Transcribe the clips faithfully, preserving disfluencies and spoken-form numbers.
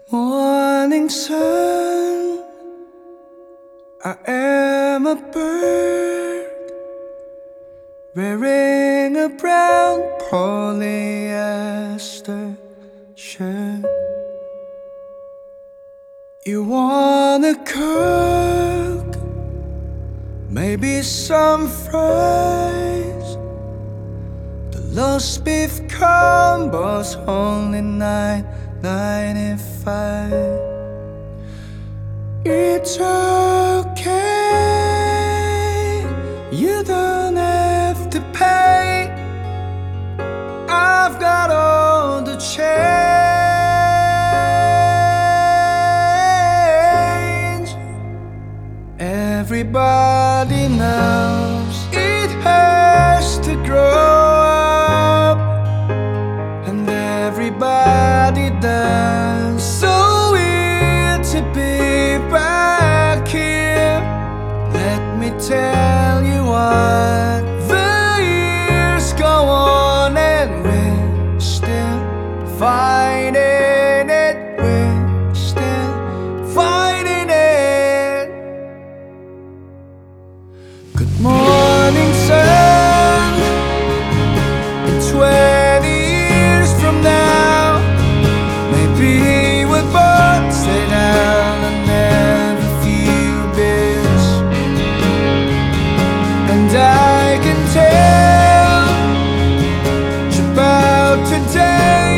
Morning sun, I am a bird wearing a brown polyester shirt. You wanna cook maybe some fries? The roast beef combo's only nine ninety-five. It's okay, you don't have to pay. I've got all the change. Everybody knows it has to grow up, and everybody does. So weird to be back here. Let me tell you what, the years go on and we're still fighting it. We're still fighting it. Good morning, sun. In twenty years from now, maybe we'll both stay down and never feel this. And I can tell you about today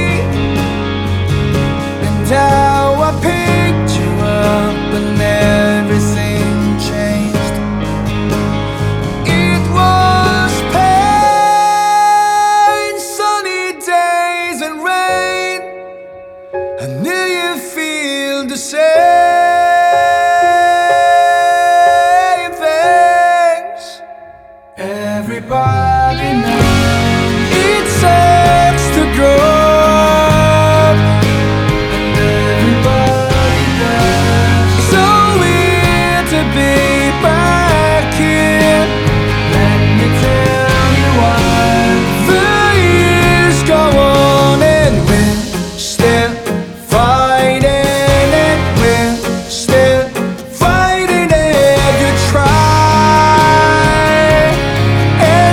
and how I picked you up and everything changed. It was pain, sunny days and rain. I knew you feel the same things. Everybody knows it sucks to grow up, and everybody does. So weird to be back here. Let me tell you what, the years go on and we're still fighting it. We're still fighting it. You try and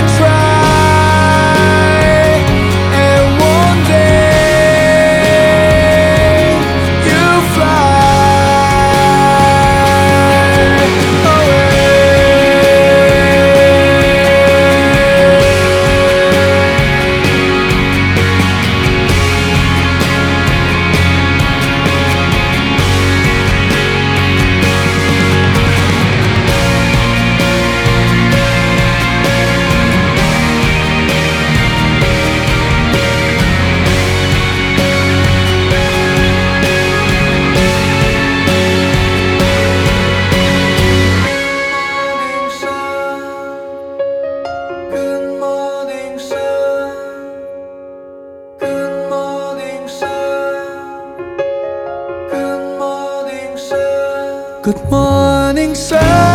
try, and one day you fly away. Good morning, sun. Good morning, sun. Good morning, sun. Good morning, sun.